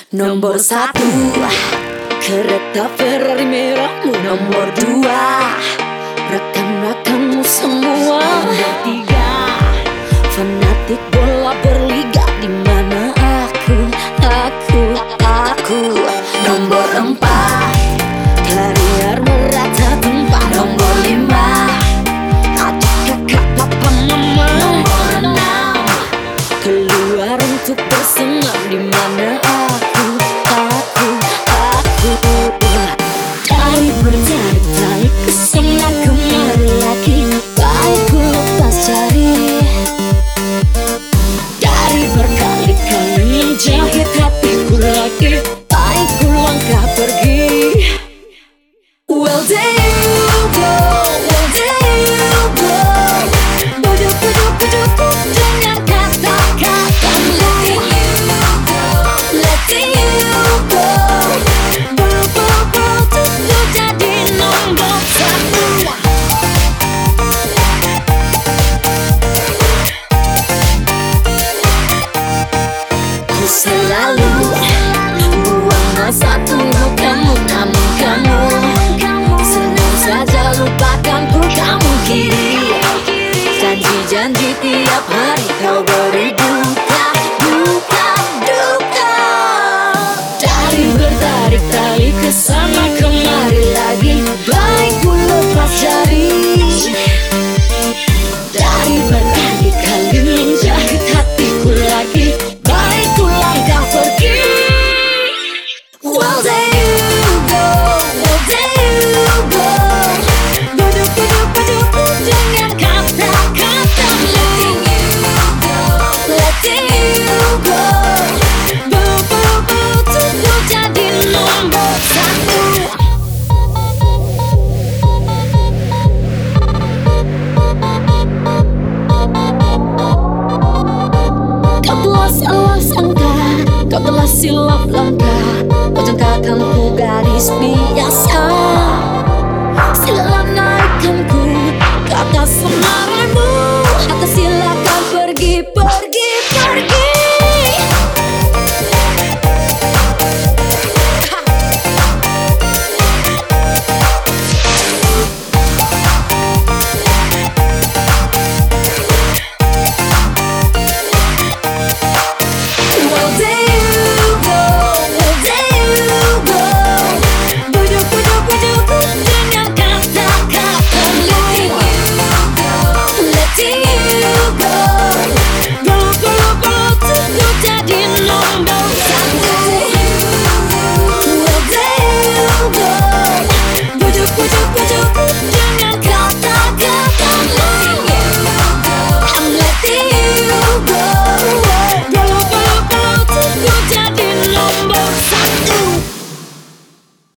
Nomor 1, kereta Ferrari merahmu. Nomor 2, rekan-rekanmu semua. Nomor 3, fanatik bola berliga, di mana aku. Nomor 4, karier merata tempat. Nomor 5, adik kakak papa mama. Nomor 6, keluar untuk bersenam, di mana aku. Dari bertarik-tarik kesana kemari lagi, baik ku lepas jari. Dari berkali-kali menjahit hatiku lagi, baik ku langkah pergi. Well there you go, well there you go. Bujuk-bujuk-bujukku dengan kata-kata. Letting you go. Bulu-bulu jadi nomor 1. Ku selalu buang masa tunggu kamu, namun kamu senang saja lupakanku. Kamu kiri janji-janji tiap hari kau beri duka. Dari bertarik-tarik kesana kemari lagi, baik ku lepas jari. Dari berkali-kali menjahit hatiku lagi, baik ku langkah pergi. Well there you go, well there you go. Bujuk-bujuk-bujukku dengan kata-kata. Letting you go. Bulu-bulu jadi nomor 1. Kau telah salah sangka, kau telah silap langkah. Kau jangkakan ku gadis biasa. Silap